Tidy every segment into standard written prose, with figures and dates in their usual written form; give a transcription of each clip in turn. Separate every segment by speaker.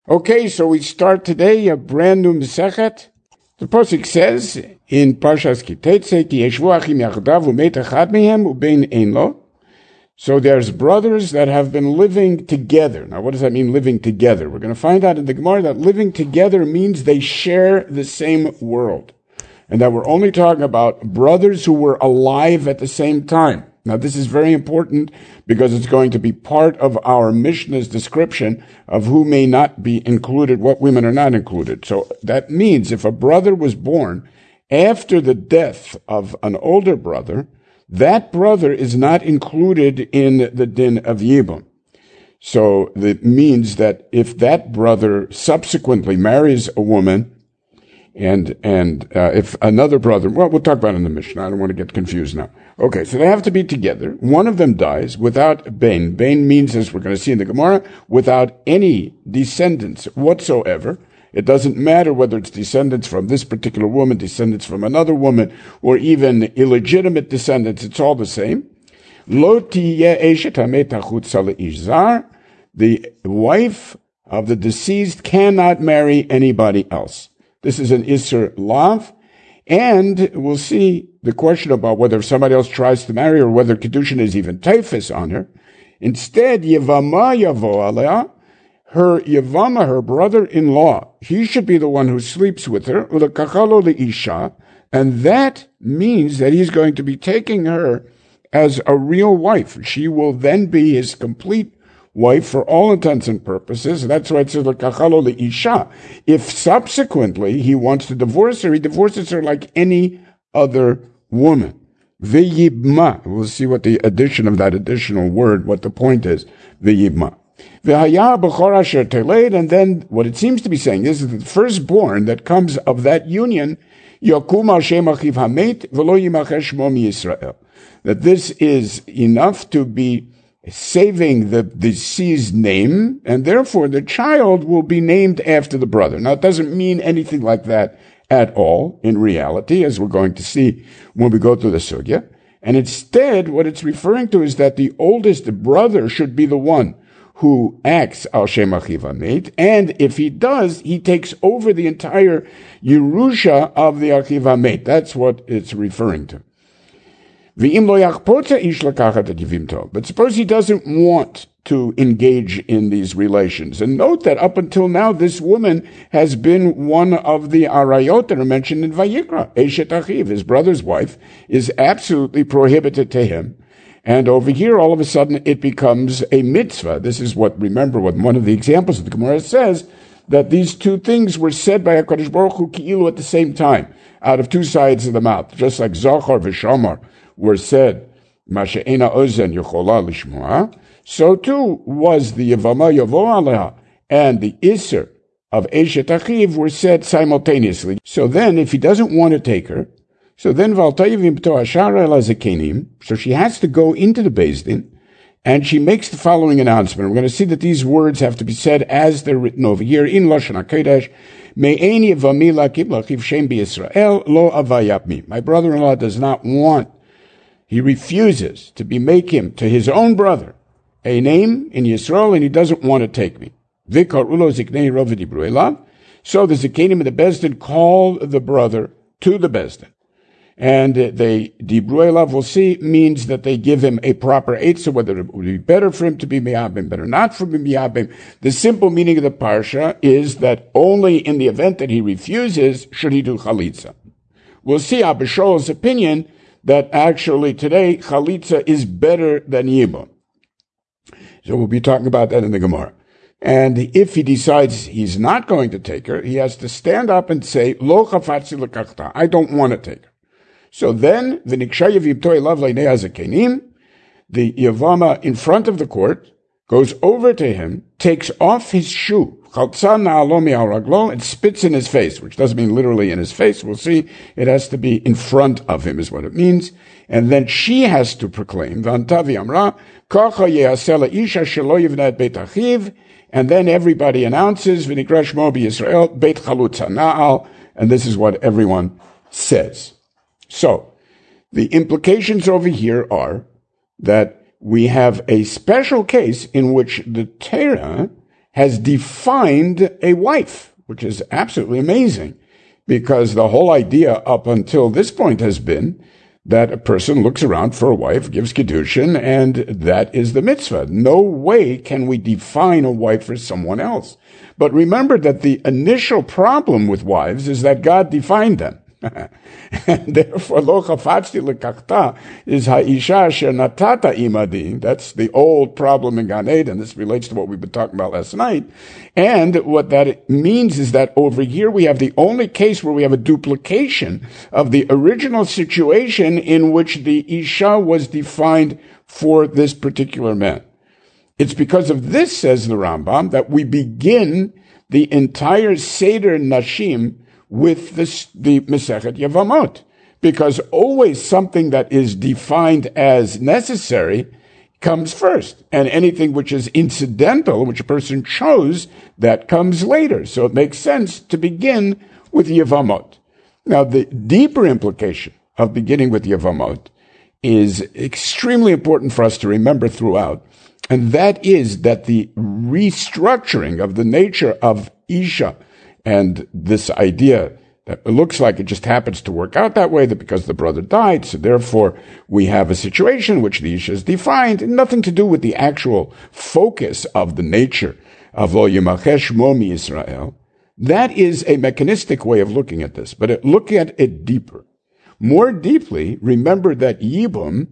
Speaker 1: Okay, so we start today a brand new Masechet. The Pasuk says in Parshas Kitetse, Ki yeshvu achim yachdav umet echad mehem ubein ein lo. So there's brothers that have been living together. Now, what does that mean, living together? We're going to find out in the Gemara that living together means they share the same world, and that we're only talking about brothers who were alive at the same time. Now, this is very important because it's going to be part of our Mishnah's description of who may not be included, what women are not included. So that means if a brother was born after the death of an older brother, that brother is not included in the din of Yibum. So that means that if that brother subsequently marries a woman, and if another brother, well, we'll talk about it in the Mishnah. I don't want to get confused now. Okay, so they have to be together. One of them dies without Bain. Bain means, as we're going to see in the Gemara, without any descendants whatsoever. It doesn't matter whether it's descendants from this particular woman, descendants from another woman, or even illegitimate descendants. It's all the same. Lo tiyeh eshet hamet hachutza leish zar. The wife of the deceased cannot marry anybody else. This is an Isser Lav, and we'll see the question about whether somebody else tries to marry or whether Kedushin is even Taifis on her. Instead, Yevama Yavo Alea, her Yevama, her brother-in-law, he should be the one who sleeps with her, Ulekachalo Leisha, and that means that he's going to be taking her as a real wife. She will then be his complete wife for all intents and purposes. That's why it says Kachalo leisha. If subsequently he wants to divorce her, he divorces her like any other woman. V'yibma. We'll see what the addition of that additional word, what the point is. V'yibma. V'haya b'chor asher teled, and then what it seems to be saying is that the firstborn that comes of that union, yakum al shem achiv hamet v'lo yimachesh shmo miYisrael. That this is enough to be saving the deceased's name, and therefore the child will be named after the brother. Now, it doesn't mean anything like that at all in reality, as we're going to see when we go through the sugya. And instead, what it's referring to is that the oldest brother should be the one who acts al shem achiv hamet, and if he does, he takes over the entire Yerusha of the achiv hamet. That's what it's referring to. But suppose he doesn't want to engage in these relations. And note that up until now, this woman has been one of the arayot that are mentioned in Vayikra. Eshet Achiv, his brother's wife, is absolutely prohibited to him. And over here, all of a sudden, it becomes a mitzvah. This is remember what one of the examples of the Gemara says, that these two things were said by HaKadosh Baruch Hu ki'ilu at the same time, out of two sides of the mouth, just like Zachar v'Shamar were said, Masha'ena ozen yochola lishmoa, so too was the Yevama Yavo Aleha and the Isser of Eshet Achiv were said simultaneously. So then, if he doesn't want to take her, so then Valtayivim Pto Ashara Elazakenim, so she has to go into the Beis Din, and she makes the following announcement. We're going to see that these words have to be said as they're written over here in Lashon HaKodesh. Me'eni Yevami Lakib Lachiv Shem B'Yisrael Lo Avayapmi. My brother-in-law does not want, he refuses to make him, to his own brother, a name in Yisrael, and he doesn't want to take me. So the Zikanim and the Beis Din call the brother to the Beis Din. And they, Dibru Elav, we'll see, means that they give him a proper eitzah, whether it would be better for him to be miyabim, better not for him to be miyabim. The simple meaning of the parsha is that only in the event that he refuses should he do chalitza. We'll see Abba Shaul's opinion that actually today chalitza is better than yibum. So we'll be talking about that in the Gemara. And if he decides he's not going to take her, he has to stand up and say, Lo chafatzi lekachta, I don't want to take her. So then, the Yavama in front of the court goes over to him, takes off his shoe, and spits in his face, which doesn't mean literally in his face. We'll see. It has to be in front of him is what it means. And then she has to proclaim, and then everybody announces, and this is what everyone says. So, the implications over here are that we have a special case in which the Torah has defined a wife, which is absolutely amazing, because the whole idea up until this point has been that a person looks around for a wife, gives Kiddushin, and that is the mitzvah. No way can we define a wife for someone else. But remember that the initial problem with wives is that God defined them. And therefore, lo chafatzti lekachta is ha'isha asher natata imadi. That's the old problem in Gan Eden. This relates to what we've been talking about last night. And what that means is that over here we have the only case where we have a duplication of the original situation in which the isha was defined for this particular man. It's because of this, says the Rambam, that we begin the entire Seder Nashim with the Masechet Yevamot, because always something that is defined as necessary comes first, and anything which is incidental, which a person chose, that comes later. So it makes sense to begin with Yevamot. Now, the deeper implication of beginning with Yevamot is extremely important for us to remember throughout, and that is that the restructuring of the nature of Isha, and this idea that it looks like it just happens to work out that way, that because the brother died, so therefore we have a situation which the Isha is defined, and nothing to do with the actual focus of the nature of Lo Yimachesh Mo Mi-Yisrael. That is a mechanistic way of looking at this, but look at it deeper. More deeply, remember that Yibum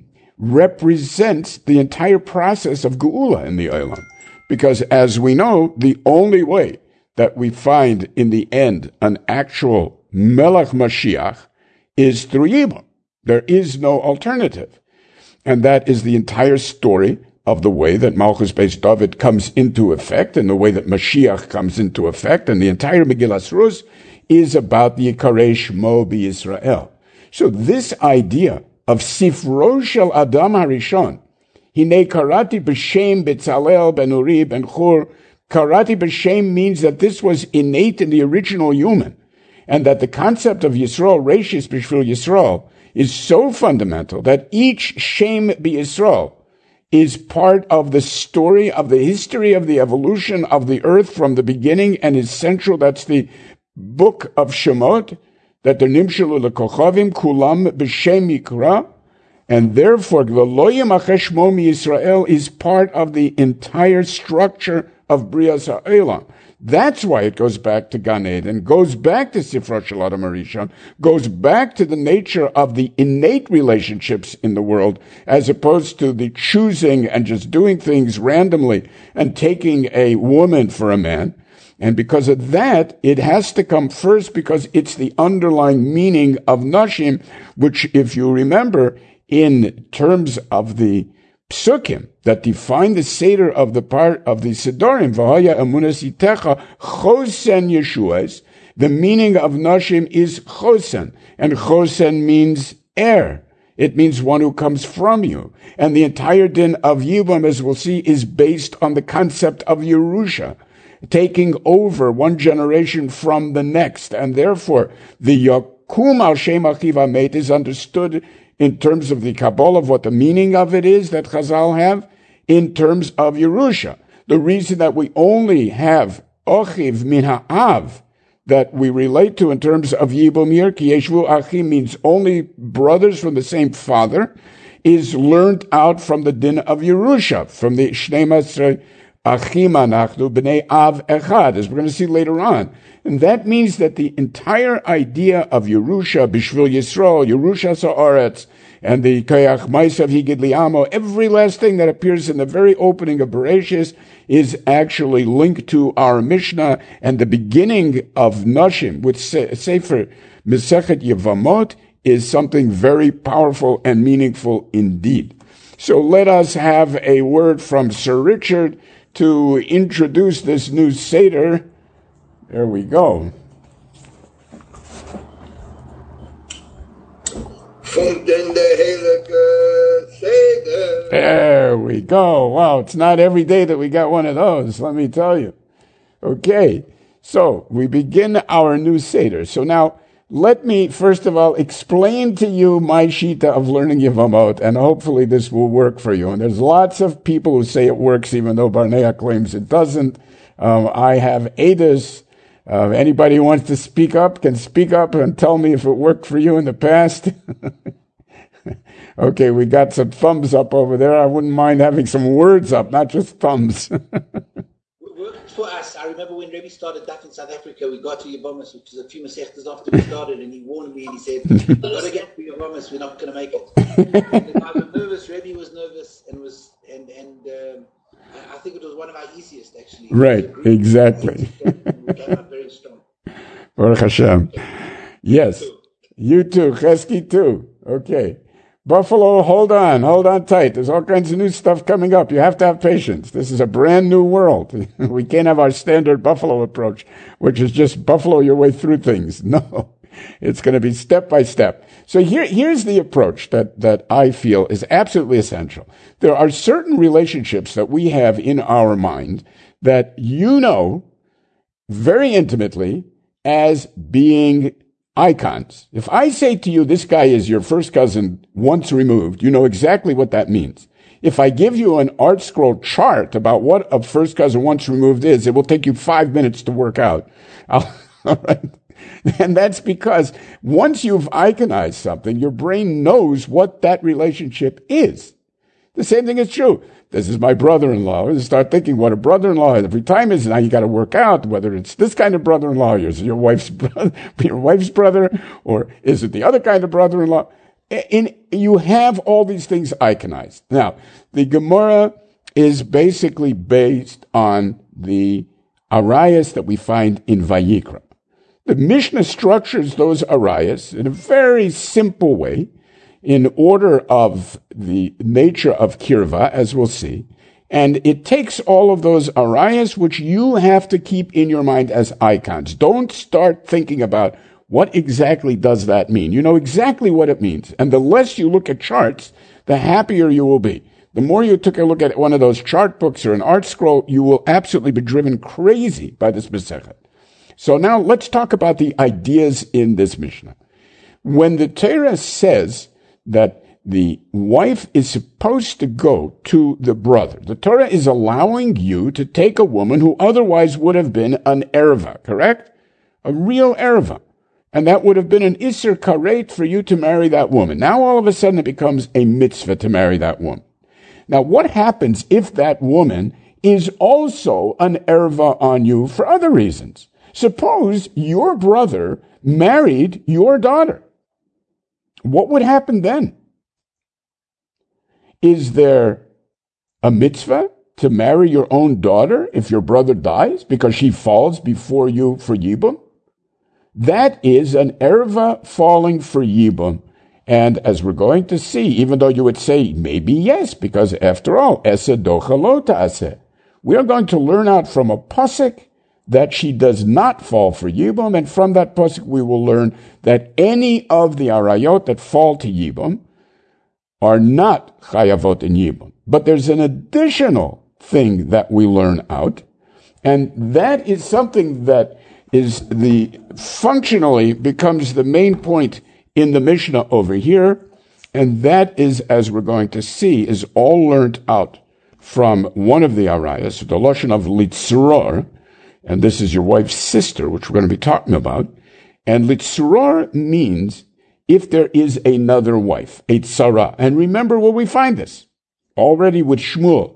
Speaker 1: represents the entire process of Geula in the Olam, because as we know, the only way that we find in the end an actual Melech Mashiach is through Yibum. There is no alternative. And that is the entire story of the way that Malchus Beis David comes into effect and the way that Mashiach comes into effect. And the entire Megillas Rus is about the Yikarei Shmo B'Yisrael. So this idea of Sifro Shel Adam HaRishon, Hinei Karati B'Shem B'Tzalel Ben Uri Ben Chur. Karati B'Shem means that this was innate in the original human, and that the concept of Yisrael, Reishis B'Shvil Yisrael, is so fundamental that each Shem B'Yisrael is part of the story of the history of the evolution of the earth from the beginning and is central. That's the book of Shemot, that the Nimshelu Lekochavim Kulam B'Shem Yikra, and therefore the Lo Yimachesh Mo Mi-Yisrael is part of the entire structure of Brias HaOlam. That's why it goes back to Gan Eden, goes back to Sifra Shel Adam HaRishon, goes back to the nature of the innate relationships in the world, as opposed to the choosing and just doing things randomly and taking a woman for a man. And because of that, it has to come first because it's the underlying meaning of Nashim, which, if you remember, in terms of the Psukim that define the Seder of the part of the Sidorim, V'haya Emunas Itecha Chosen Yeshuas, the meaning of Nashim is Chosen, and Chosen means heir. It means one who comes from you. And the entire din of Yibum, as we'll see, is based on the concept of Yerusha, taking over one generation from the next. And therefore, the Yakum al Shem Achiv HaMet is understood in terms of the Kabbalah, of what the meaning of it is that Chazal have, in terms of Yerusha. The reason that we only have Ochiv min ha'av, that we relate to in terms of Yibum here, Ki Yeshvu Achim means only brothers from the same father, is learned out from the din of Yerusha, from the Shnei Masrei Achim Anachnu B'nei Av Echad, as we're going to see later on. And that means that the entire idea of Yerusha, B'Shvil Yisrael, Yerusha Sa'aretz, and the Koyach Maisav Higid Li'amo, every last thing that appears in the very opening of Bereshis is actually linked to our Mishnah, and the beginning of Nashim with Sefer Mesechet Yevamot is something very powerful and meaningful indeed. So let us have a word from Sir Richard to introduce this new Seder. There we go. There we go. Wow, it's not every day that we got one of those, let me tell you. Okay, so we begin our new Seder. So now, let me, first of all, explain to you my shita of learning Yevamot, and hopefully this will work for you. And there's lots of people who say it works, even though Barnea claims it doesn't. I have Edus. Anybody who wants to speak up can speak up and tell me if it worked for you in the past. Okay, we got some thumbs up over there. I wouldn't mind having some words up, not just thumbs.
Speaker 2: It worked for us. I remember when Rebbe started that in South Africa, we got to Yevamos, which is a few Masechtas after we started, and he warned me and he said, "You've got to get to Yevamos, we're not going to make it." And I was nervous, Rebbe was nervous, and I think it was one of our easiest, actually.
Speaker 1: Right, exactly.
Speaker 2: We came out very strong.
Speaker 1: Baruch Hashem. Yes, you too. Chesky too. Okay. Buffalo, hold on tight. There's all kinds of new stuff coming up. You have to have patience. This is a brand new world. We can't have our standard Buffalo approach, which is just Buffalo your way through things. No, it's going to be step by step. So here's the approach that I feel is absolutely essential. There are certain relationships that we have in our mind that you know very intimately as being icons. If I say to you, this guy is your first cousin once removed, you know exactly what that means. If I give you an art scroll chart about what a first cousin once removed is, it will take you 5 minutes to work out. All right. And that's because once you've iconized something, your brain knows what that relationship is. The same thing is true. This is my brother-in-law. You start thinking what a brother-in-law is. Every time is now you got to work out whether it's this kind of brother-in-law, or is it your wife's brother, or is it the other kind of brother-in-law? You have all these things iconized. Now, the Gemara is basically based on the arayas that we find in Vayikra. The Mishnah structures those arayas in a very simple way, in order of the nature of kirva, as we'll see. And it takes all of those arayas, which you have to keep in your mind as icons. Don't start thinking about what exactly does that mean. You know exactly what it means. And the less you look at charts, the happier you will be. The more you took a look at one of those chart books or an art scroll, you will absolutely be driven crazy by this Masechet. So now let's talk about the ideas in this Mishnah. When the Torah says that the wife is supposed to go to the brother, the Torah is allowing you to take a woman who otherwise would have been an erva, correct? A real erva. And that would have been an Isser Karet for you to marry that woman. Now all of a sudden it becomes a mitzvah to marry that woman. Now what happens if that woman is also an erva on you for other reasons? Suppose your brother married your daughter. What would happen then? Is there a mitzvah to marry your own daughter if your brother dies because she falls before you for Yibum? That is an erva falling for Yibum. And as we're going to see, even though you would say maybe yes, because after all, ese docha lo ta'aseh, we are going to learn out from a pasuk that she does not fall for Yibum, and from that pasuk we will learn that any of the arayot that fall to Yibum are not chayavot in Yibum. But there's an additional thing that we learn out, and that is something that is functionally becomes the main point in the Mishnah over here, and that is, as we're going to see, is all learned out from one of the arayas, the lashon of litzror. And this is your wife's sister, which we're going to be talking about. And litzuror means if there is another wife, a tzara. And remember where we find this. Already with Shmuel.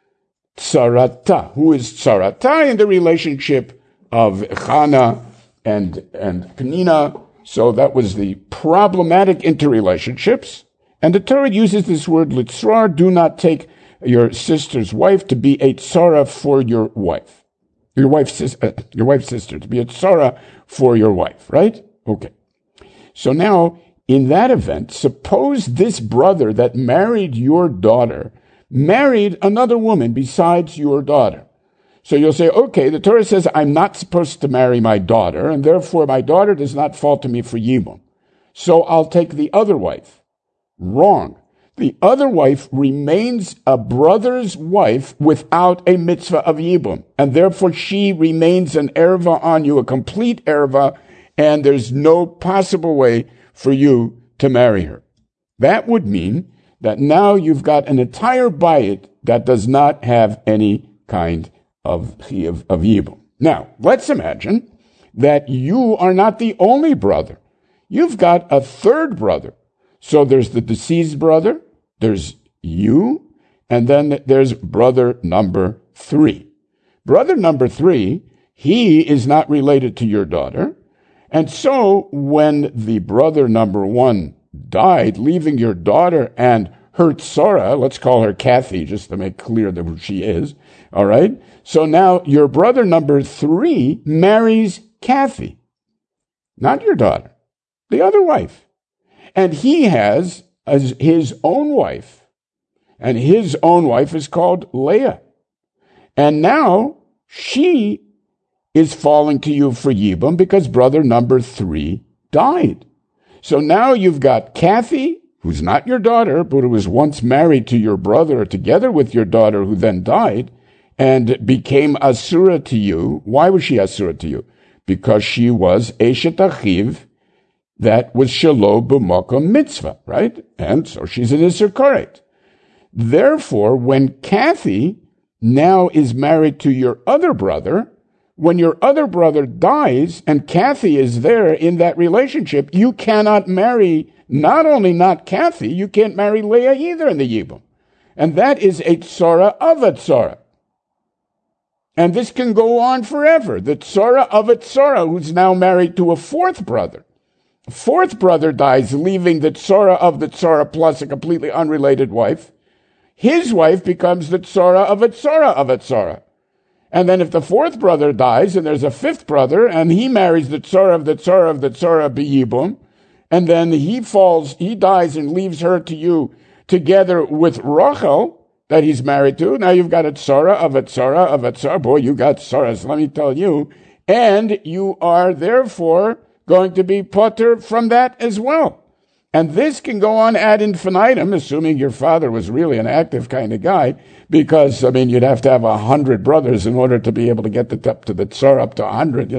Speaker 1: Tzarata. Who is tzarata in the relationship of Chana and Penina? So that was the problematic interrelationships. And the Torah uses this word litzror. Do not take your sister's wife to be a tzara for your wife. Your wife's sister, to be a tzara for your wife, right? Okay. So now, in that event, suppose this brother that married your daughter married another woman besides your daughter. So you'll say, okay, the Torah says I'm not supposed to marry my daughter, and therefore my daughter does not fall to me for Yibum. So I'll take the other wife. Wrong. The other wife remains a brother's wife without a mitzvah of Yibum, and therefore she remains an erva on you, a complete erva, and there's no possible way for you to marry her. That would mean that now you've got an entire bayit that does not have any kind of Yibum. Now, let's imagine that you are not the only brother. You've got a third brother. So there's the deceased brother, there's you, and then there's brother number 3. Brother number 3, he is not related to your daughter. And so when the brother number 1 died, leaving your daughter and her tzora, let's call her Kathy, just to make clear that who she is, all right? So now your brother number 3 marries Kathy, not your daughter, the other wife. And he has his own wife, and his own wife is called Leah. And now she is falling to you for Yibum because brother number 3 died. So now you've got Kathy, who's not your daughter, but who was once married to your brother together with your daughter who then died and became Asura to you. Why was she Asura to you? Because she was Eshet Achiv, that was Shelo B'Makom Mitzvah, right? And so she's an Isser Karet. Therefore, when Kathy now is married to your other brother, when your other brother dies and Kathy is there in that relationship, you cannot marry, not only not Kathy, you can't marry Leah either in the Yibum. And that is a tzora of a tzora. And this can go on forever. The tzora of a tzora who's now married to a fourth brother. A fourth brother dies, leaving the tzora of the tzora plus a completely unrelated wife. His wife becomes the tzora of a tzora of a tzora. And then if the fourth brother dies, and there's a fifth brother, and he marries the tzora of the tzora of the tzora b'yibum, and then he dies and leaves her to you together with Rachel, that he's married to. Now you've got a tzora of a tzora of a tzora. Boy, you got tzoras, let me tell you. And you are therefore going to be potter from that as well. And this can go on ad infinitum, assuming your father was really an active kind of guy, because, you'd have to have 100 brothers in order to be able to get the tzar up to 100,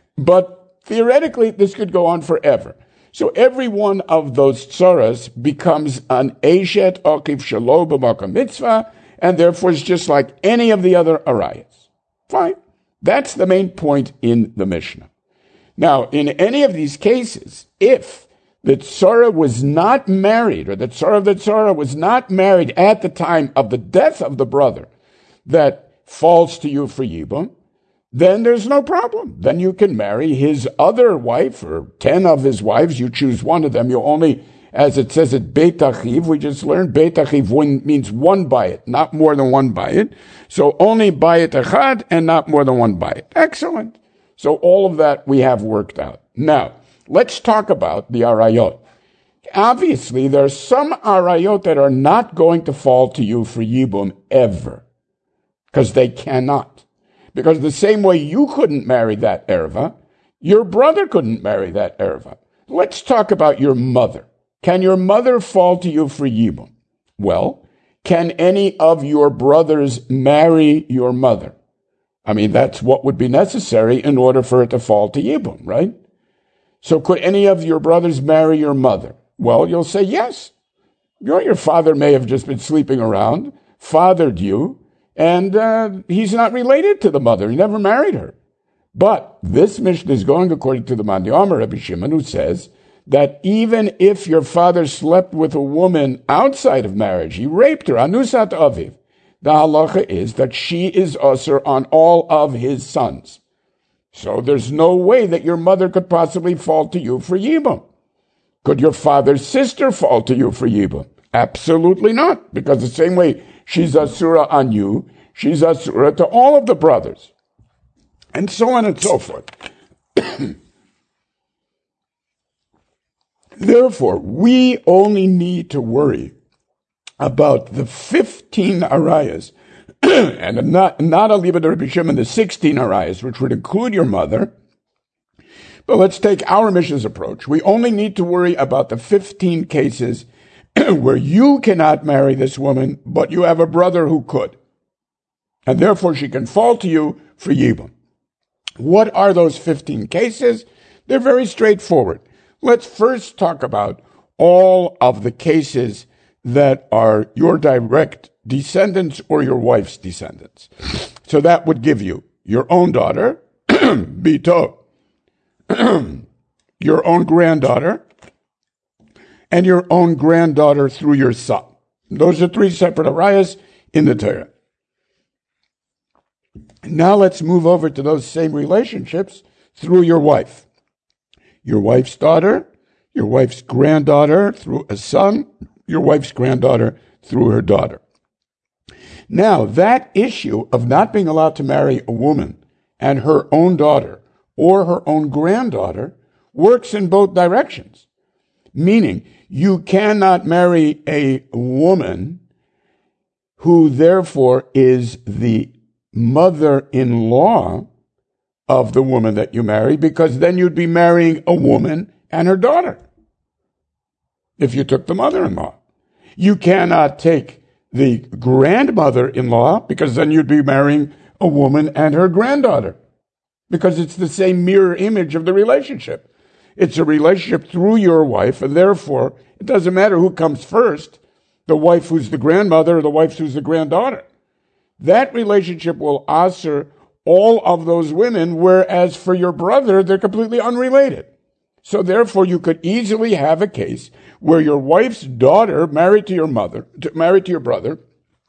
Speaker 1: But theoretically, this could go on forever. So every one of those tzaras becomes an Eshet Achiv Shelo B'Makom Mitzvah, and therefore is just like any of the other arayas. Fine. That's the main point in the Mishnah. Now, in any of these cases, if the tzara was not married, or the tzara of the tzara was not married at the time of the death of the brother that falls to you for Yibum, then there's no problem. Then you can marry his other wife, or 10 of his wives. You choose one of them. You only, as it says at Beit Achiv, we just learned Beit Achiv means one bayit, not more than one bayit. So only bayit echad and not more than one bayit. Excellent. So all of that we have worked out. Now, let's talk about the arayot. Obviously, there are some arayot that are not going to fall to you for Yibum ever, because they cannot. Because the same way you couldn't marry that erva, your brother couldn't marry that erva. Let's talk about your mother. Can your mother fall to you for Yibum? Well, can any of your brothers marry your mother? That's what would be necessary in order for it to fall to Yibum, right? So could any of your brothers marry your mother? Well, you'll say yes. Your father may have just been sleeping around, fathered you, and he's not related to the mother. He never married her. But this Mishnah is going according to the Mandi Omer Rabbi Shimon, who says that even if your father slept with a woman outside of marriage, he raped her, anusat aviv, the halacha is that she is usher on all of his sons. So there's no way that your mother could possibly fall to you for Yibum. Could your father's sister fall to you for Yibum? Absolutely not, because the same way she's asura on you, she's asura to all of the brothers, and so on and so forth. Therefore, we only need to worry about the 15 arayas, and not Alibad Rabbi Shimon, the 16 arayas, which would include your mother. But let's take our Mishnah's approach. We only need to worry about the 15 cases where you cannot marry this woman, but you have a brother who could. And therefore she can fall to you for Yibum. What are those 15 cases? They're very straightforward. Let's first talk about all of the cases that are your direct descendants or your wife's descendants. So that would give you your own daughter, bito, your own granddaughter, and your own granddaughter through your son. Those are three separate arayas in the Torah. Now let's move over to those same relationships through your wife. Your wife's daughter, your wife's granddaughter through a son, your wife's granddaughter through her daughter. Now, that issue of not being allowed to marry a woman and her own daughter or her own granddaughter works in both directions. Meaning, you cannot marry a woman who therefore is the mother-in-law of the woman that you marry, because then you'd be marrying a woman and her daughter if you took the mother-in-law. You cannot take the grandmother-in-law, because then you'd be marrying a woman and her granddaughter, because it's the same mirror image of the relationship. It's a relationship through your wife, and therefore it doesn't matter who comes first, the wife who's the grandmother or the wife who's the granddaughter. That relationship will answer all of those women, whereas for your brother, they're completely unrelated. So therefore, you could easily have a case where your wife's daughter, married to your brother,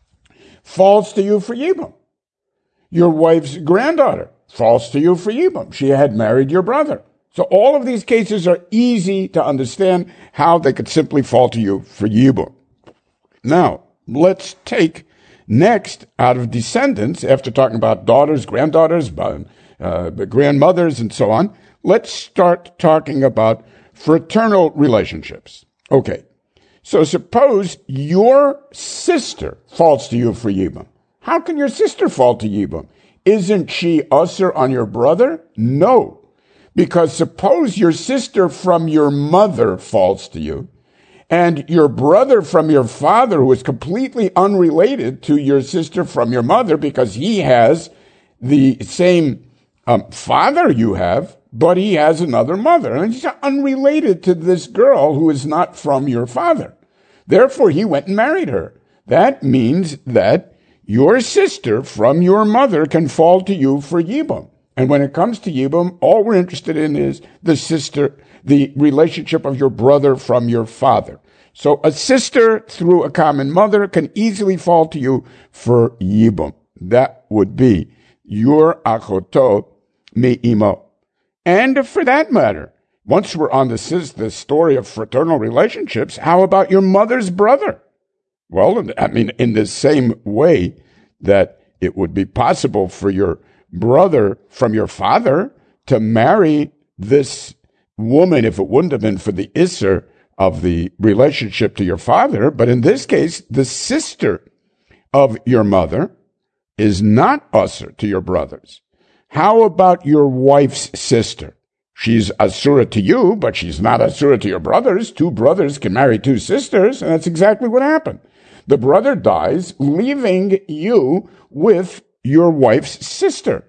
Speaker 1: falls to you for Yibum. Your wife's granddaughter falls to you for Yibum. She had married your brother. So all of these cases are easy to understand how they could simply fall to you for Yibum. Now, let's take next, out of descendants, after talking about daughters, granddaughters, grandmothers, and so on, let's start talking about fraternal relationships. Okay, so suppose your sister falls to you for Yibum. How can your sister fall to Yibum? Isn't she usher on your brother? No, because suppose your sister from your mother falls to you, and your brother from your father, who is completely unrelated to your sister from your mother because he has the same father you have, but he has another mother. And he's unrelated to this girl who is not from your father. Therefore, he went and married her. That means that your sister from your mother can fall to you for Yibum. And when it comes to Yibum, all we're interested in is the relationship of your brother from your father. So a sister through a common mother can easily fall to you for Yibum. That would be your achoto me'imo. And for that matter, once we're on the story of fraternal relationships, how about your mother's brother? Well, I mean, in the same way that it would be possible for your brother from your father to marry this woman if it wouldn't have been for the isser of the relationship to your father. But in this case, the sister of your mother is not usher to your brothers. How about your wife's sister? She's asura to you, but she's not asura to your brothers. Two brothers can marry two sisters, and that's exactly what happened. The brother dies, leaving you with your wife's sister,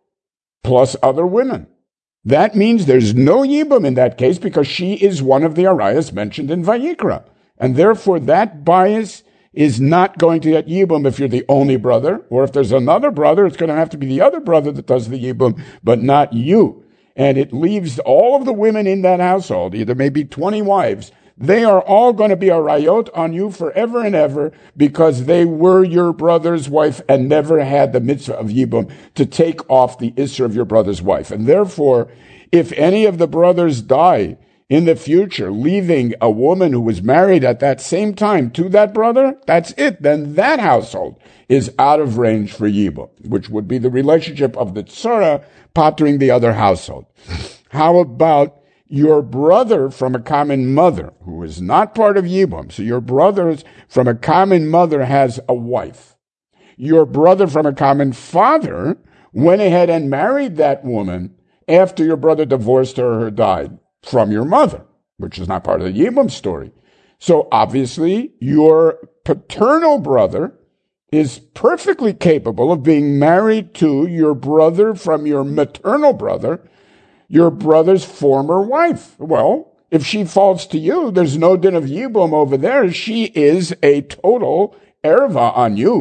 Speaker 1: plus other women. That means there's no Yibum in that case because she is one of the arayas mentioned in Vayikra. And therefore that bias is not going to get Yibum if you're the only brother, or if there's another brother, it's going to have to be the other brother that does the Yibum, but not you. And it leaves all of the women in that household, either maybe 20 wives, they are all going to be a rayot on you forever and ever because they were your brother's wife and never had the mitzvah of Yibum to take off the isser of your brother's wife. And therefore, if any of the brothers die in the future, leaving a woman who was married at that same time to that brother, that's it. Then that household is out of range for Yibum, which would be the relationship of the tzara pottering the other household. How about your brother from a common mother who is not part of Yibum? So your brother from a common mother has a wife. Your brother from a common father went ahead and married that woman after your brother divorced her or died from your mother, which is not part of the Yibum story. So obviously your paternal brother is perfectly capable of being married to your brother from your maternal brother, your brother's former wife. Well, if she falls to you, there's no din of Yibum over there. She is a total erva on you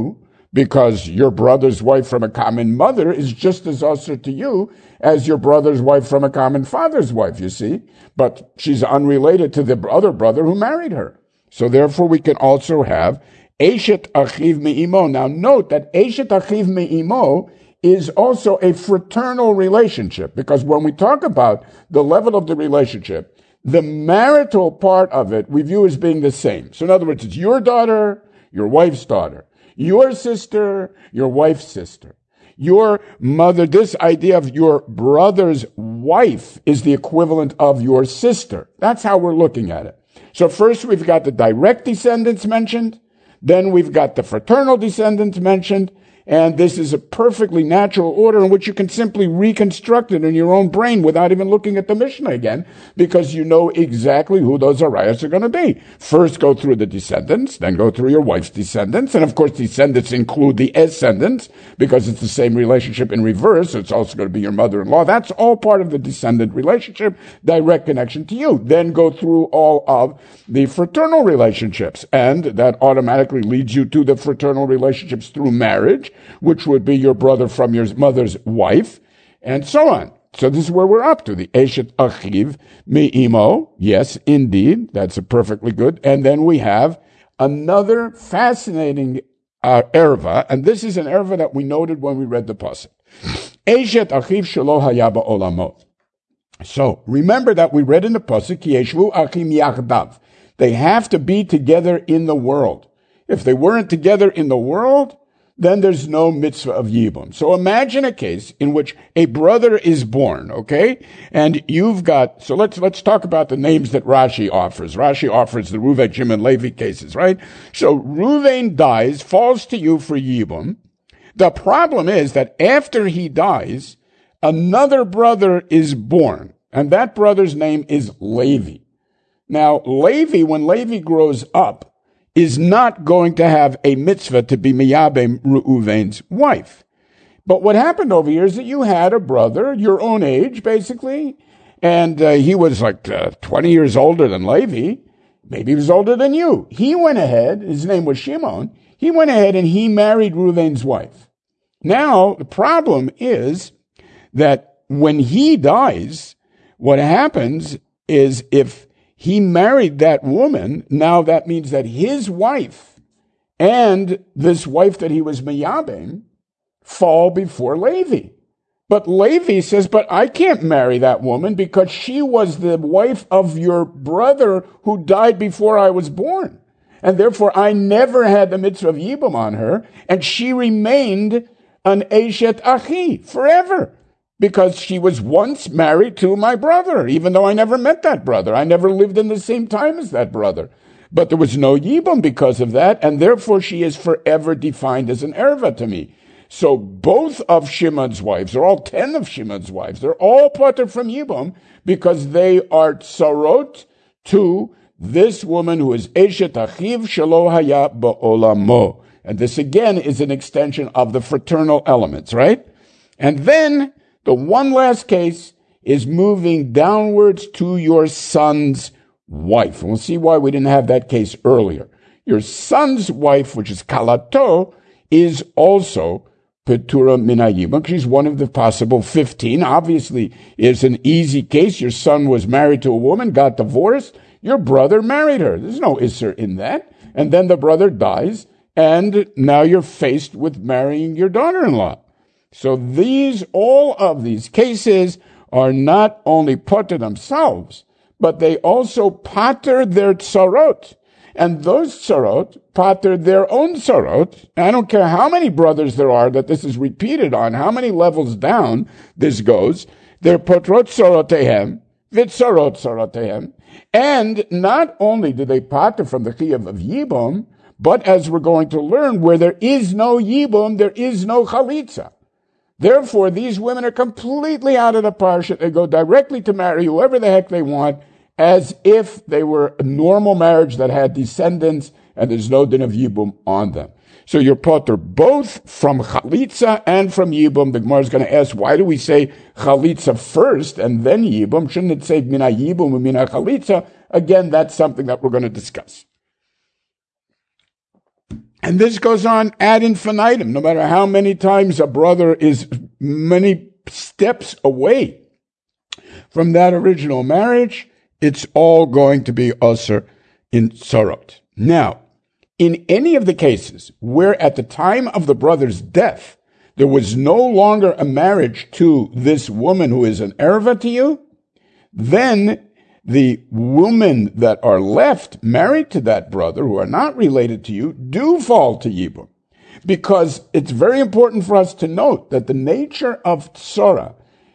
Speaker 1: because your brother's wife from a common mother is just as usher to you as your brother's wife from a common father's wife, you see. But she's unrelated to the other brother who married her. So therefore we can also have Eshet Achiv Me'imo. Now note that Eshet Achiv Me'imo is also a fraternal relationship, because when we talk about the level of the relationship, the marital part of it we view as being the same. So in other words, it's your daughter, your wife's daughter, your sister, your wife's sister. Your mother, this idea of your brother's wife is the equivalent of your sister. That's how we're looking at it. So first we've got the direct descendants mentioned, then we've got the fraternal descendants mentioned, and this is a perfectly natural order in which you can simply reconstruct it in your own brain without even looking at the Mishnah again, because you know exactly who those arayos are going to be. First go through the descendants, then go through your wife's descendants, and of course descendants include the ascendants, because it's the same relationship in reverse, so it's also going to be your mother-in-law. That's all part of the descendant relationship, direct connection to you. Then go through all of the fraternal relationships, and that automatically leads you to the fraternal relationships through marriage, which would be your brother from your mother's wife, and so on. So this is where we're up to, the Eshet Achiv Me'imo. Yes, indeed, that's a perfectly good. And then we have another fascinating erva, and this is an erva that we noted when we read the pasuk. Eshet Achiv Shelo Haya Ba'olamo. So remember that we read in the pasuk, Ki Yeshvu Achim Yachdav. They have to be together in the world. If they weren't together in the world, then there's no mitzvah of yibum. So imagine a case in which a brother is born, okay? And you've got, so let's talk about the names that Rashi offers. Rashi offers the Reuven, Shimon, Levi cases, right? So Reuven dies, falls to you for yibum. The problem is that after he dies, another brother is born, and that brother's name is Levi. Now, Levi, when Levi grows up, is not going to have a mitzvah to be miyabem Reuven's wife. But what happened over here is that you had a brother, your own age, basically, and he was like 20 years older than Levi. Maybe he was older than you. He went ahead, his name was Shimon, he went ahead and he married Reuven's wife. Now, the problem is that when he dies, what happens is if he married that woman, now that means that his wife and this wife that he was miyabim fall before Levi. But Levi says, but I can't marry that woman because she was the wife of your brother who died before I was born. And therefore I never had the mitzvah of yibum on her, and she remained an Eshet Achi forever, because she was once married to my brother, even though I never met that brother. I never lived in the same time as that brother. But there was no yibum because of that, and therefore she is forever defined as an erva to me. So both of Shimon's wives, or all 10 of Shimon's wives, they're all patur from yibum because they are tsarot to this woman who is Eshet Achiv Shelo Haya Ba'olamo. And this again is an extension of the fraternal elements, right? And then the one last case is moving downwards to your son's wife. And we'll see why we didn't have that case earlier. Your son's wife, which is Kalato, is also Petura Minayibum. She's one of the possible 15. Obviously, it's an easy case. Your son was married to a woman, got divorced. Your brother married her. There's no Isser in that. And then the brother dies, and now you're faced with marrying your daughter-in-law. So all of these cases are not only pater themselves, but they also pater their tsarot. And those tsarot pater their own tsarot. I don't care how many brothers there are that this is repeated on, how many levels down this goes. They're patrot tsarotehem, v'tsarot tsarotehem. And not only do they pater from the chiyuv of yibum, but as we're going to learn, where there is no yibum, there is no chalitza. Therefore, these women are completely out of the parsha. They go directly to marry whoever the heck they want, as if they were a normal marriage that had descendants, and there's no din of yibum on them. So you're pater both from chalitza and from yibum. The Gemara is going to ask, why do we say chalitza first and then yibum? Shouldn't it say mina yibum and mina chalitza? Again, that's something that we're going to discuss. And this goes on ad infinitum, no matter how many times a brother is many steps away from that original marriage, it's all going to be Osir in Sorot. Now, in any of the cases where at the time of the brother's death, there was no longer a marriage to this woman who is an erva to you, then the women that are left married to that brother who are not related to you do fall to Yibum. Because it's very important for us to note that the nature of Tzora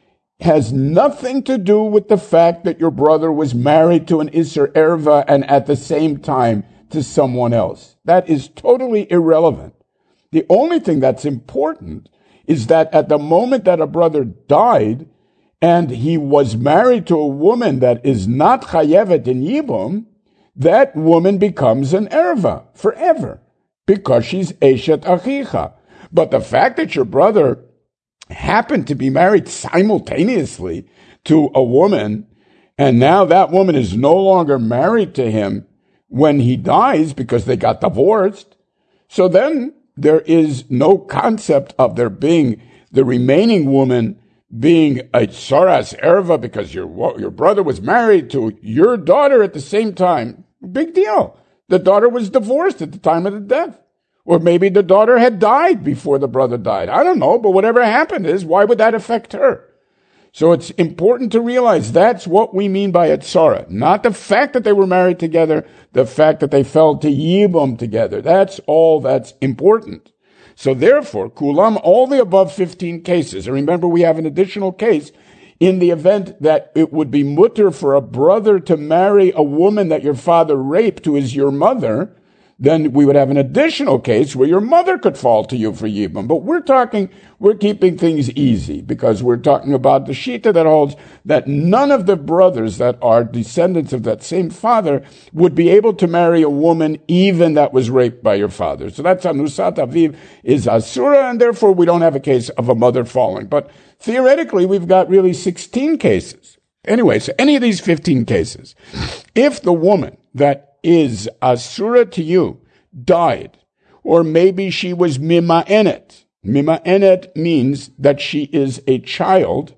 Speaker 1: has nothing to do with the fact that your brother was married to an Isser Erva and at the same time to someone else. That is totally irrelevant. The only thing that's important is that at the moment that a brother died, and he was married to a woman that is not chayevet in Yibum, that woman becomes an erva forever, because she's eshet achicha. But the fact that your brother happened to be married simultaneously to a woman, and now that woman is no longer married to him when he dies because they got divorced, so then there is no concept of there being the remaining woman being a Tzoras Erva because your brother was married to your daughter at the same time. Big deal. The daughter was divorced at the time of the death. Or maybe the daughter had died before the brother died. I don't know, but whatever happened is, why would that affect her? So it's important to realize that's what we mean by a tzara. Not the fact that they were married together, the fact that they fell to Yibum together. That's all that's important. So therefore, kulam, all the above 15 cases, and remember we have an additional case in the event that it would be mutter for a brother to marry a woman that your father raped who is your mother, then we would have an additional case where your mother could fall to you for Yibum. But we're keeping things easy because we're talking about the Shita that holds that none of the brothers that are descendants of that same father would be able to marry a woman even that was raped by your father. So that's Anusat Aviv is Asura, and therefore we don't have a case of a mother falling. But theoretically, we've got really 16 cases. Anyway, so any of these 15 cases, if the woman that is Asura to you died, or maybe she was Mima'enet. Mima'enet means that she is a child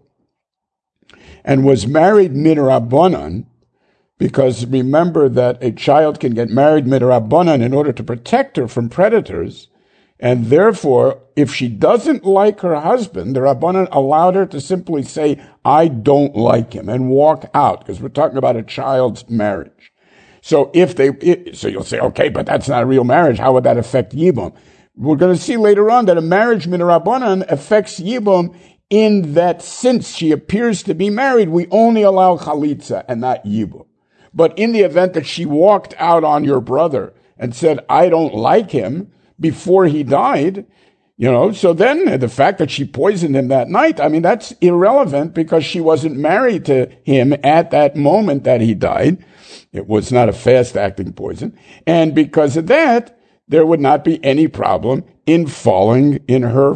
Speaker 1: and was married midrabanan, because remember that a child can get married midrabanan in order to protect her from predators, and therefore, if she doesn't like her husband, the Rabbanan allowed her to simply say, I don't like him, and walk out, because we're talking about a child's marriage. So so you'll say, okay, but that's not a real marriage. How would that affect Yibum? We're going to see later on that a marriage midrabanan affects Yibum in that since she appears to be married, we only allow chalitza and not Yibum. But in the event that she walked out on your brother and said, I don't like him before he died, so then the fact that she poisoned him that night, that's irrelevant because she wasn't married to him at that moment that he died. It was not a fast-acting poison. And because of that, there would not be any problem in her falling to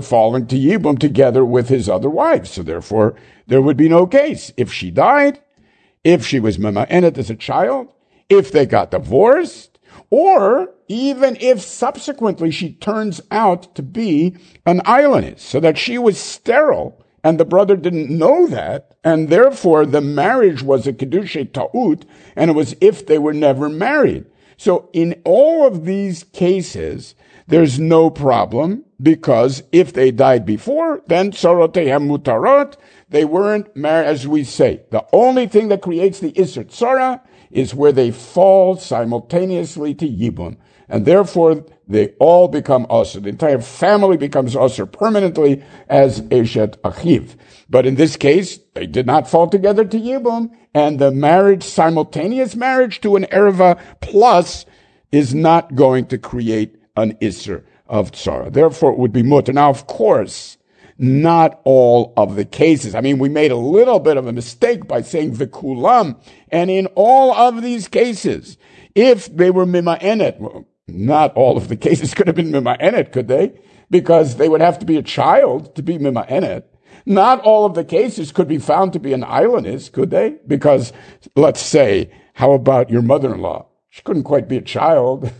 Speaker 1: Yibum together with his other wives. So therefore, there would be no case. If she died, if she was Mema'enet as a child, if they got divorced, or even if subsequently she turns out to be an islandess, so that she was sterile, and the brother didn't know that, and therefore the marriage was a kedusha ta'ut, and it was if they were never married. So in all of these cases, there's no problem, because if they died before, then tzorotehem mutarot, they weren't married, as we say. The only thing that creates the Isser Tzara is where they fall simultaneously to Yibum. And therefore, they all become Osir. The entire family becomes Osir permanently as Eshet Achiv. But in this case, they did not fall together to Yibum, and the marriage, simultaneous marriage to an Erva plus, is not going to create an Isser of Tzara. Therefore, it would be mutter. Now, of course, not all of the cases. We made a little bit of a mistake by saying v'kulam, and in all of these cases, if they were mima'enet, well, not all of the cases could have been mima'enet, could they? Because they would have to be a child to be mima'enet. Not all of the cases could be found to be an islandess, could they? Because, let's say, how about your mother-in-law? She couldn't quite be a child.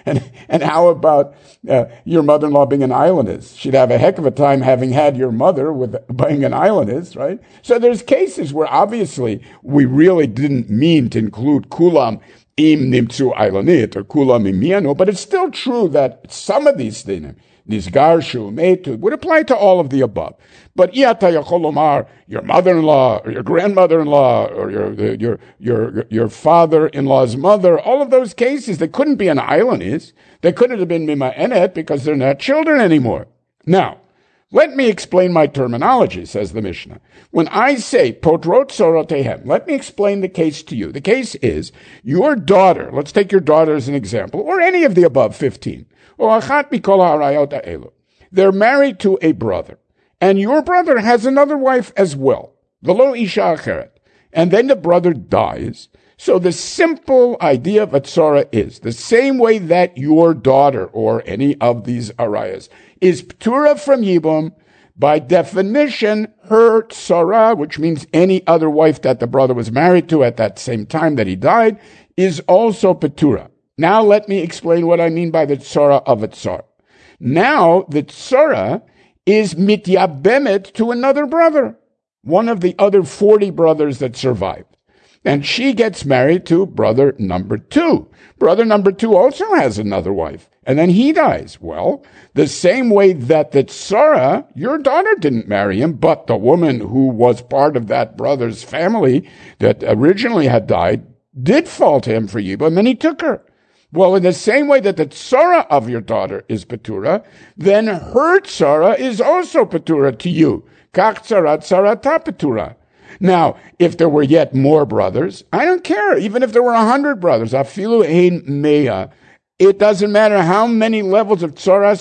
Speaker 1: And how about your mother-in-law being an islandess? She'd have a heck of a time having had your mother with being an islandess, right? So there's cases where obviously we really didn't mean to include kulam im nimtzu islandit or kulam im mianu, but it's still true that some of these things, Nizgarshu, Metu, would apply to all of the above. But Iyata Yachol Lomar, your mother-in-law, or your grandmother-in-law, or your father-in-law's mother, all of those cases, they couldn't be an islandess. They couldn't have been Mima Enet because they're not children anymore. Now, let me explain my terminology, says the Mishnah. When I say Potrot Sorotehem, let me explain the case to you. The case is your daughter, let's take your daughter as an example, or any of the above 15. They're married to a brother, and your brother has another wife as well, velo isha acheret, and then the brother dies. So the simple idea of a tzara is the same way that your daughter or any of these arayas is ptura from yibum. By definition, her tzara, which means any other wife that the brother was married to at that same time that he died, is also ptura. Now let me explain what I mean by the tzara of a tzar. Now the tzara is mityabemet to another brother, one of the other 40 brothers that survived. And she gets married to brother number 2. Brother number 2 also has another wife, and then he dies. Well, the same way that the tzara, your daughter didn't marry him, but the woman who was part of that brother's family that originally had died did fall to him for yibum, and he took her. Well, in the same way that the tzara of your daughter is patura, then her tzara is also patura to you. Kach tzarat tzarata patura. Now, if there were yet more brothers, I don't care. Even if there were 100 brothers, afilu ein mea, it doesn't matter how many levels of tzara,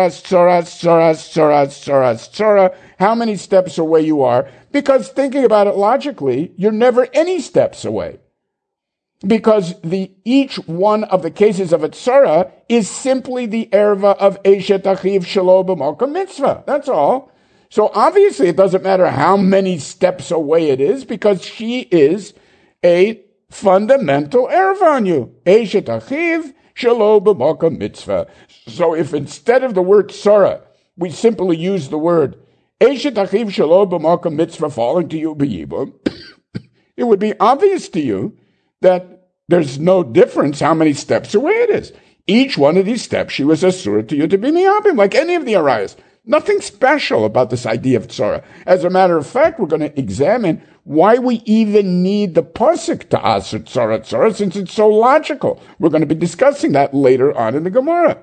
Speaker 1: how many steps away you are, because thinking about it logically, you're never any steps away. Because each one of the cases of a tzara is simply the erva of Eshet Achiv Shelo B'Malka Mitzvah. That's all. So obviously it doesn't matter how many steps away it is, because she is a fundamental erva on you. Eshet Achiv Shelo B'Malka Mitzvah. So if instead of the word tzara, we simply use the word Eshet Achiv Shelo B'Malka Mitzvah falling to you b'yibum, it would be obvious to you that there's no difference how many steps away it is. Each one of these steps, she was asura to you to be miyabim, like any of the arayas. Nothing special about this idea of tzara. As a matter of fact, we're going to examine why we even need the pasuk to asur tzara, since it's so logical. We're going to be discussing that later on in the Gemara.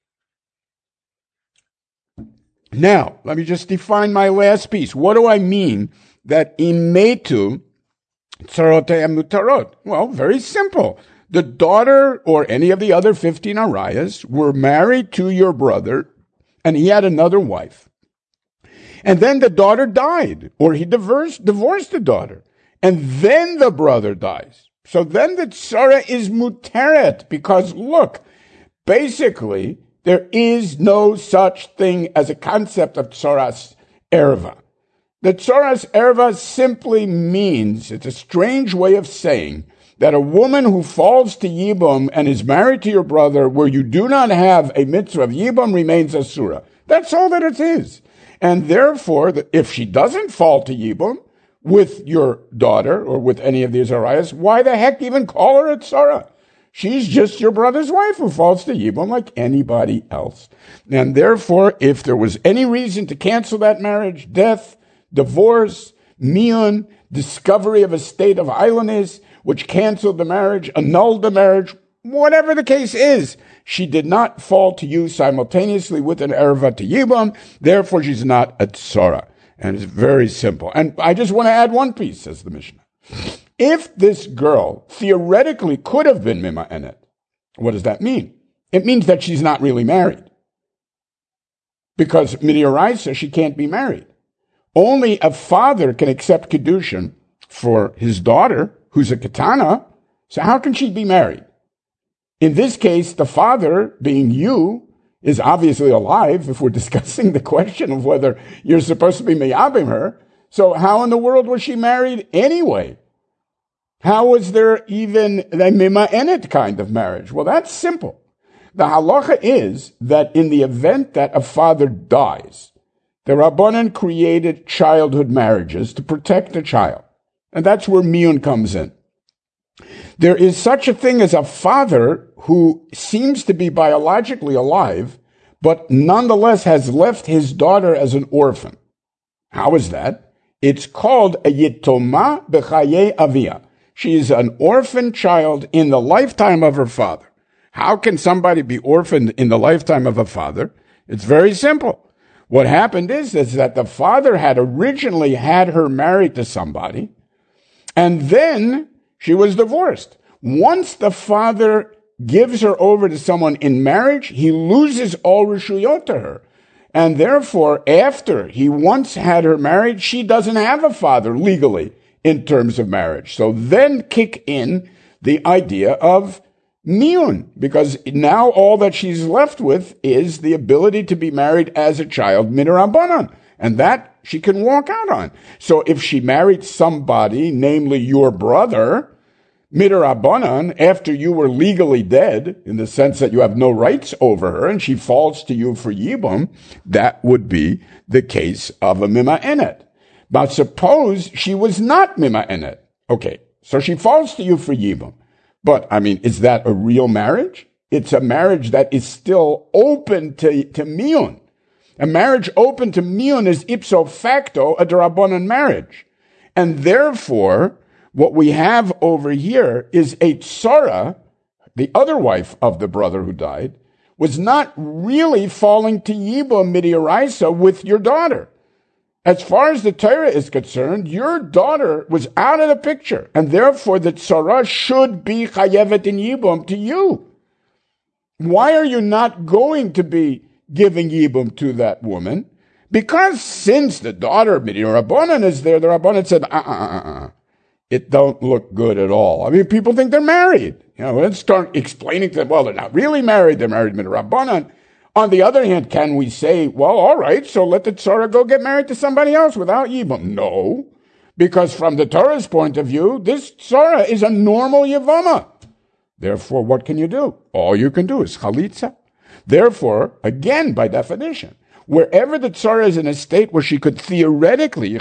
Speaker 1: Now, let me just define my last piece. What do I mean that imetu Tzarotehem mutarot? Well, very simple. The daughter or any of the other 15 arayas were married to your brother, and he had another wife. And then the daughter died, or he divorced the daughter, and then the brother dies. So then the tzara is muteret, because look, basically, there is no such thing as a concept of tzaras erva. The tzaras erva simply means, it's a strange way of saying, that a woman who falls to yibum and is married to your brother where you do not have a mitzvah of yibum remains asura. That's all that it is. And therefore, if she doesn't fall to yibum with your daughter or with any of these arayas, why the heck even call her a tzara? She's just your brother's wife who falls to yibum like anybody else. And therefore, if there was any reason to cancel that marriage, death, divorce, miyun, discovery of a state of islandness, which canceled the marriage, annulled the marriage, whatever the case is, she did not fall to you simultaneously with an erva to yibam, therefore she's not a tzara. And it's very simple. And I just want to add one piece, says the Mishnah. If this girl theoretically could have been Mima Enet, what does that mean? It means that she's not really married. Because Midiraisa, she can't be married. Only a father can accept Kedushin for his daughter, who's a katana, so how can she be married? In this case, the father, being you, is obviously alive if we're discussing the question of whether you're supposed to be meyabim her. So how in the world was she married anyway? How was there even a mima enet kind of marriage? Well, that's simple. The halacha is that in the event that a father dies, the Rabbanan created childhood marriages to protect the child. And that's where miyun comes in. There is such a thing as a father who seems to be biologically alive, but nonetheless has left his daughter as an orphan. How is that? It's called a yitoma b'chaye avia. She is an orphan child in the lifetime of her father. How can somebody be orphaned in the lifetime of a father? It's very simple. What happened is that the father had originally had her married to somebody, and then she was divorced. Once the father gives her over to someone in marriage, he loses all reshuyot to her. And therefore, after he once had her married, she doesn't have a father legally in terms of marriage. So then kick in the idea of miyun, because now all that she's left with is the ability to be married as a child midrabanan, and that she can walk out on. So if she married somebody, namely your brother, midrabanan, after you were legally dead, in the sense that you have no rights over her, and she falls to you for yibum, that would be the case of a mima'enet. But suppose she was not mima'enet. Okay, so she falls to you for yibum. But, is that a real marriage? It's a marriage that is still open to miyun. A marriage open to miyun is ipso facto a drabanan marriage. And therefore, what we have over here is a tzara, the other wife of the brother who died, was not really falling to yibum midiaraisa with your daughter. As far as the Torah is concerned, your daughter was out of the picture, and therefore the tzara should be chayevet in yibum to you. Why are you not going to be giving yibum to that woman? Because since the daughter Rabbanan is there, the Rabbanan said, it don't look good at all. People think they're married. Let's start explaining to them, well, they're not really married, they're married Rabbanan. On the other hand, can we say, well, all right, so let the tzara go get married to somebody else without yibum? No, because from the Torah's point of view, this tzara is a normal yivama. Therefore, what can you do? All you can do is chalitza. Therefore, again, by definition, wherever the tzara is in a state where she could theoretically,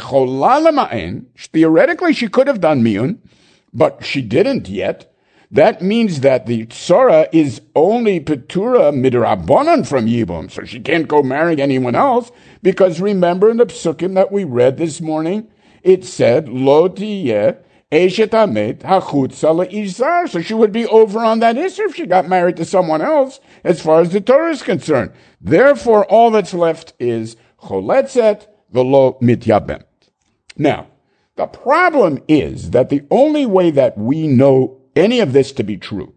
Speaker 1: theoretically she could have done miyun, but she didn't yet. That means that the tzara is only petura midrabanan from yibum, so she can't go marry anyone else, because remember in the psukim that we read this morning, it said, lo tiyeh eshet hamet hachutza le'ish zar, so she would be over on that issue if she got married to someone else, as far as the Torah is concerned. Therefore, all that's left is choletzet v'lo mityabem. Now, the problem is that the only way that we know any of this to be true,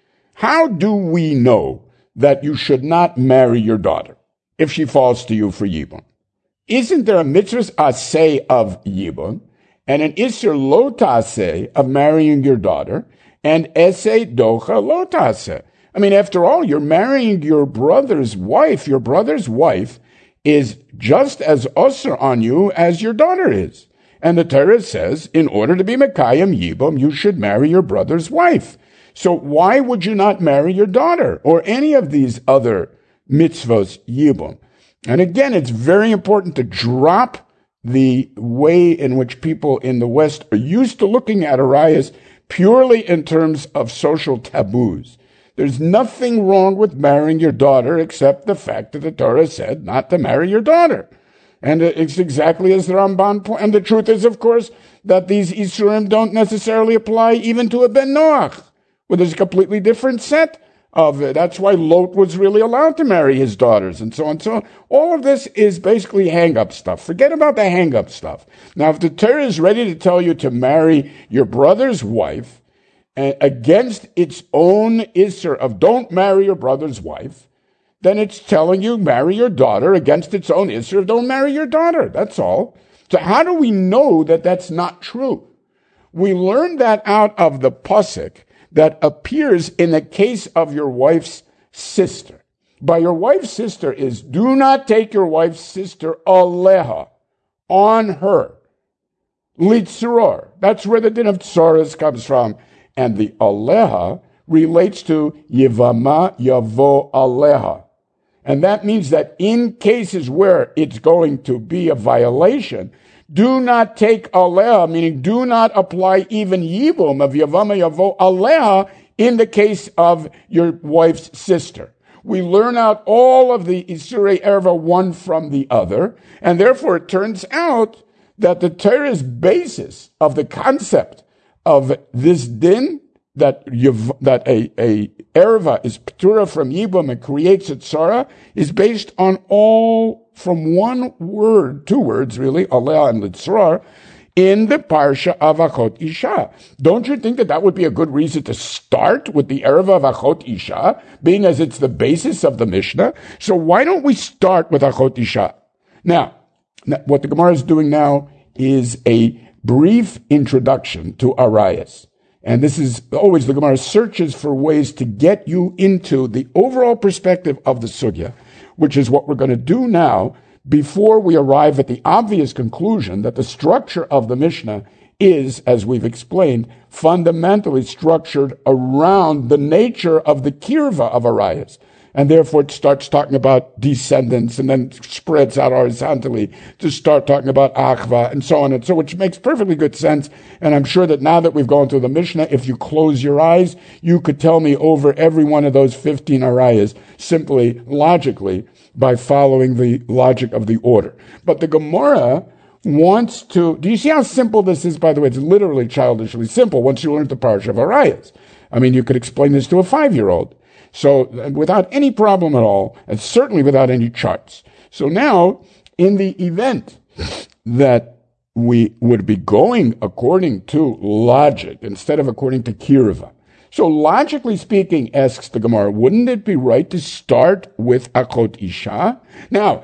Speaker 1: how do we know that you should not marry your daughter if she falls to you for yibum? Isn't there a mitzvah aseh of yibum and an isser lo taseh of marrying your daughter and eseh docha lo taseh? After all, you're marrying your brother's wife. Your brother's wife is just as osir on you as your daughter is. And the Torah says, in order to be Mekayim Yibum, you should marry your brother's wife. So why would you not marry your daughter or any of these other mitzvos Yibum? And again, it's very important to drop the way in which people in the West are used to looking at arayas purely in terms of social taboos. There's nothing wrong with marrying your daughter except the fact that the Torah said not to marry your daughter. And it's exactly as the Ramban point. And the truth is, of course, that these Isurim don't necessarily apply even to a Ben Noach, where there's a completely different set of it. That's why Lot was really allowed to marry his daughters, and so on. So all of this is basically hang-up stuff. Forget about the hang-up stuff. Now, if the Torah is ready to tell you to marry your brother's wife against its own Isser of don't marry your brother's wife, then it's telling you marry your daughter against its own Isser of don't marry your daughter. That's all. So how do we know that that's not true? We learn that out of the pasuk that appears in the case of your wife's sister. By your wife's sister is, do not take your wife's sister aleha, on her. Litzuror. That's where the din of tzoros comes from. And the aleha relates to Yivama Yavo Aleha. And that means that in cases where it's going to be a violation, do not take Aleha, meaning do not apply even Yibum of Yavama Yavo Aleha in the case of your wife's sister. We learn out all of the Isurei Erva one from the other, and therefore it turns out that the Torah's basis of the concept of this din, that a erva is ptura from Yibum and creates a tzara, is based on all from one word, two words really, aleh and litzrar, in the parsha of Achot Isha. Don't you think that would be a good reason to start with the erva of Achot Isha, being as it's the basis of the Mishnah? So why don't we start with Achot Isha? Now, what the Gemara is doing now is a brief introduction to Arayas. And this is always the Gemara searches for ways to get you into the overall perspective of the sugya, which is what we're going to do now before we arrive at the obvious conclusion that the structure of the Mishnah is, as we've explained, fundamentally structured around the nature of the kirva of Arayas. And therefore it starts talking about descendants and then spreads out horizontally to start talking about achva and so on and so, which makes perfectly good sense. And I'm sure that now that we've gone through the Mishnah, if you close your eyes, you could tell me over every one of those 15 arayas simply, logically, by following the logic of the order. But the Gemara wants to, do you see how simple this is, by the way? It's literally childishly simple once you learn the parsha of arayas. I mean, you could explain this to a 5-year-old. So without any problem at all, and certainly without any charts. So now, in the event that we would be going according to logic instead of according to kirva. So logically speaking, asks the Gemara, wouldn't it be right to start with Achot Isha? Now,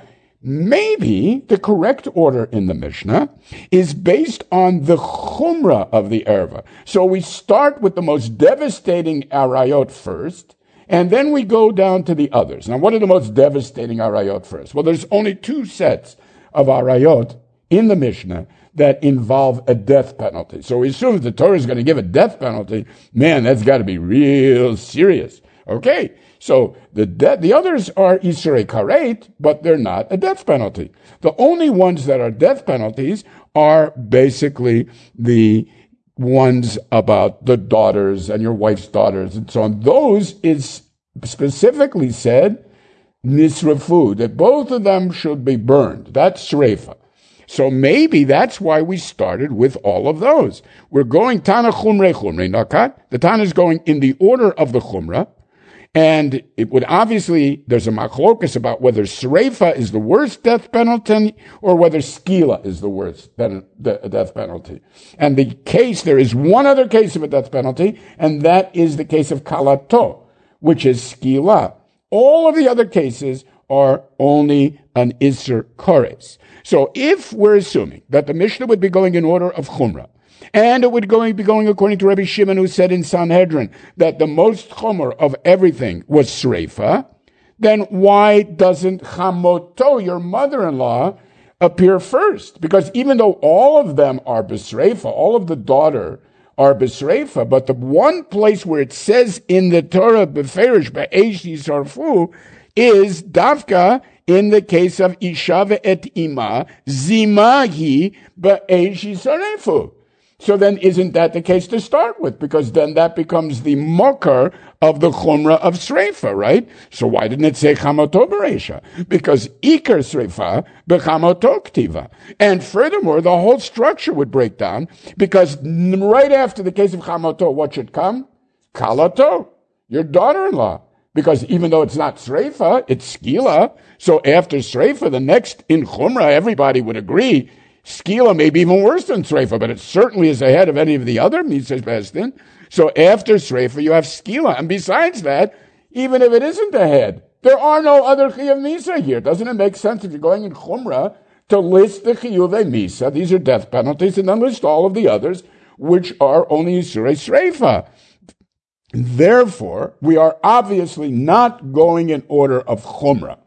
Speaker 1: maybe the correct order in the Mishnah is based on the chumrah of the erva. So we start with the most devastating arayot first, and then we go down to the others. Now, what are the most devastating arayot first? Well, there's only 2 sets of arayot in the Mishnah that involve a death penalty. So we assume if the Torah is going to give a death penalty, man, that's got to be real serious. Okay, so the others are Isurei Karet, but they're not a death penalty. The only ones that are death penalties are basically the ones about the daughters and your wife's daughters and so on. Those is specifically said, nisrafu, that both of them should be burned. That's shreifa. So maybe that's why we started with all of those. We're going Tana Chumre Chumre Nakat. The Tana is going in the order of the Chumrah. And it would obviously, there's a machlokas about whether Sreifa is the worst death penalty or whether Skila is the worst death penalty. And the case, there is one other case of a death penalty, and that is the case of Kalato, which is Skila. All of the other cases are only an Isser Kores. So if we're assuming that the Mishnah would be going in order of Chumrah, and it would be going according to Rabbi Shimon, who said in Sanhedrin that the most chomer of everything was Sreifa, then why doesn't Chamoto, your mother-in-law, appear first? Because even though all of them are B'Sreifa, all of the daughter are B'Sreifa, but the one place where it says in the Torah, B'Ferish, B'Eish Yisarfu, is Davka in the case of Isha et Ima, Zimagi B'Eish Yisarfu. So then isn't that the case to start with? Because then that becomes the mokar of the chumrah of sreifa, right? So why didn't it say chamoto bereisha? Because ikar sreifa bechamoto ktiva. And furthermore, the whole structure would break down because right after the case of chamoto, what should come? Kalato, your daughter-in-law. Because even though it's not sreifa, it's skila. So after sreifa, the next in chumrah, everybody would agree, Skila may be even worse than Sreifa, but it certainly is ahead of any of the other Mitzvahs Besdin. So after Sreifa, you have Skila. And besides that, even if it isn't ahead, there are no other Chiyuv Misa here. Doesn't it make sense if you're going in Chumrah to list the Chiyuv Misa, these are death penalties, and then list all of the others, which are only Yisurei Sreifa. Therefore, we are obviously not going in order of Chumrah.